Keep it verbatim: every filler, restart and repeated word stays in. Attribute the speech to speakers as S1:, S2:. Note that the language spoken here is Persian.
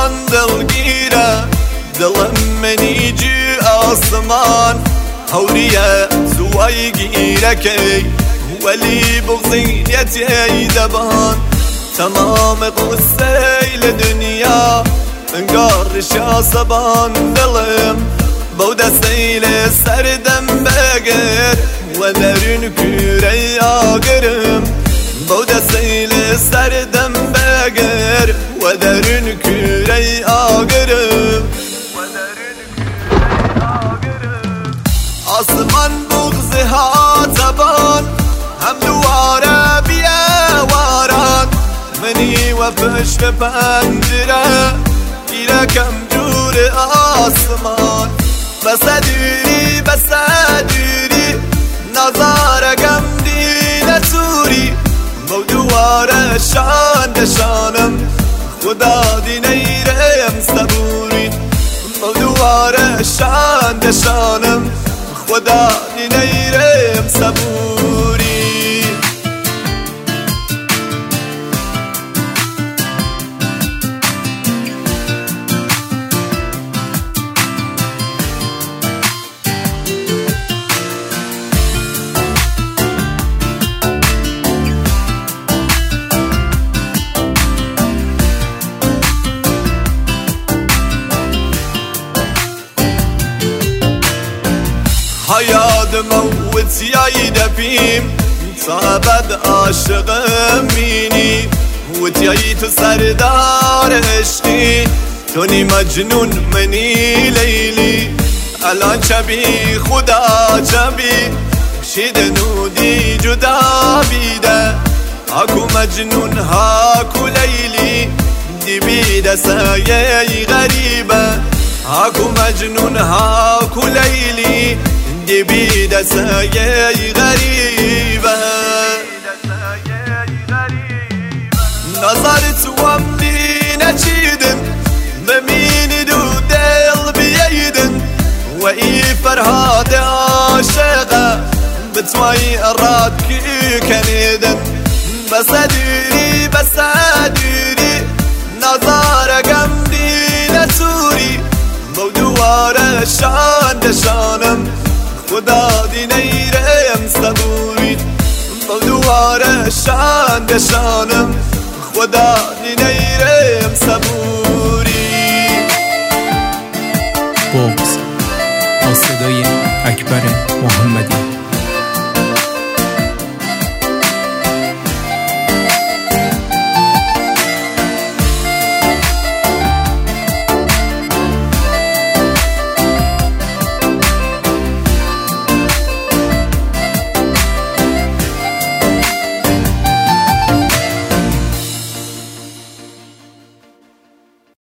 S1: آسمان دڵگیرە دڵم منیجی ئاسمان هەوریە زوای گیرەکەی وەلی بغزینەتی دەبان تەمام قوسەی لە دنیا انگار ڕشا سەبان دڵم بەو دەستەی لێ سەردەم بەگەر وە دەرون کوورەی ئاگرم بەو دەستەی لێ سەردەم بەگەر وە دەرون کوورەی ئاگرم ئاسمان بغزی هاتەبان هەم دووارە بیەواران منی وە پشت پەنجرە گیرەکەم دوورە ئاسمان بەسە دووری بەسە دووری نازارەکەم دینە تووری بەو دووارە شان دەشانم خدا دینەیرێم سەبووری بەو دووارە شان دەشانم خدا دینەیرێم سەبووری hayadımı وتیایی دەپیم تا بەد عاشقم بینی وتیایی تو سەردار عشقی تۆنی مەجنون منی لەیلی الان چەبی خدا چەبی شیدن و دی جدا بیدە هاکو مەجنون هاکو لەیلی دی بیدە سایەی غەریبە هاکو مەجنون هاکو لەیلی دی بیدە سایەی غەریبە نەزارت وەم بینە چیدن بمینی دوو دڵ بیەیدن وەئی فەرهادە عاشقە بتوایی ڕات کەنێدن بەسە دووری بەسە دووری نەزارەکەم دینە تووری بەو دووارە شان دەشانم خدا دینەیرێم سەبووری بەو دووارە شان دەشانم خدا دینەیرێم سەبووری
S2: بغز با صدای اکبر محمدی.